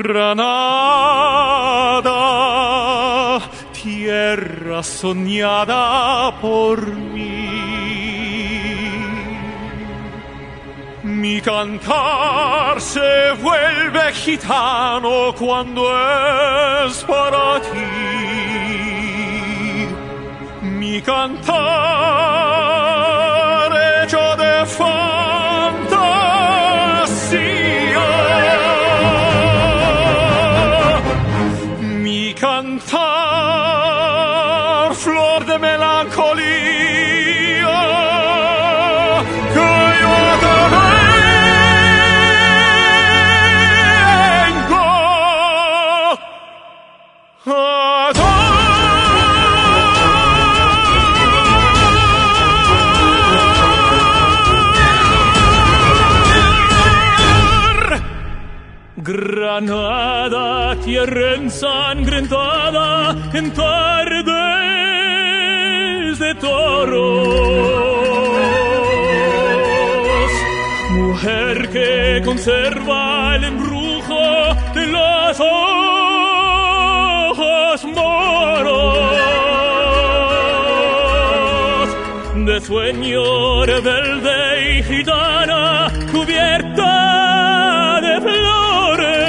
Granada, tierra soñada por mí. Mi cantar se vuelve gitano cuando es para ti. Mi cantar hecho de fantasía. Mi cantar flor de melancolía. Que yo te Granada, tierra ensangrentada en tardes de toros, mujer que conserva el embrujo de los ojos moros, de sueño rebelde y gitana cubierta de flores.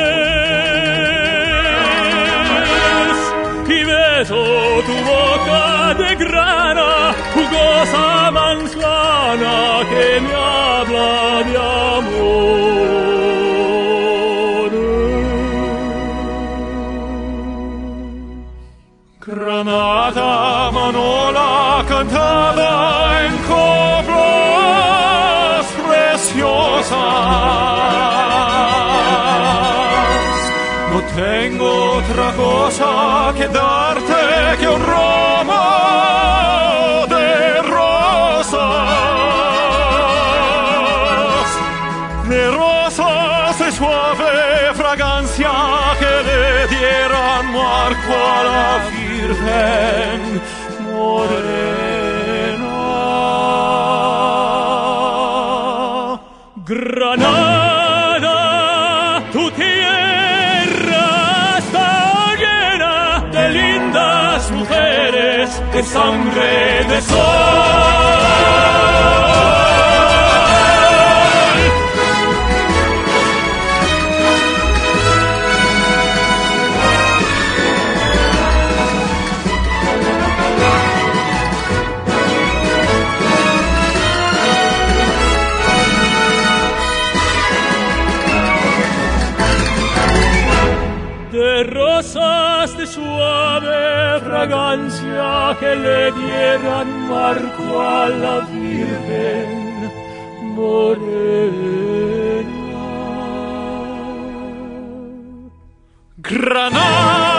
Tu boca de grana, jugosa manzana que me habla de amor. Granada, Manola cantada en coplas preciosas. No tengo otra cosa que darte que un ramo de rosas de suave fragancia que le dieran marco a la Virgen morena. Granada, tu tierra está llena de lindas mujeres, de sangre de sol. De rosas de suave fragancia que le dieran marco a la Virgen morena. Granada.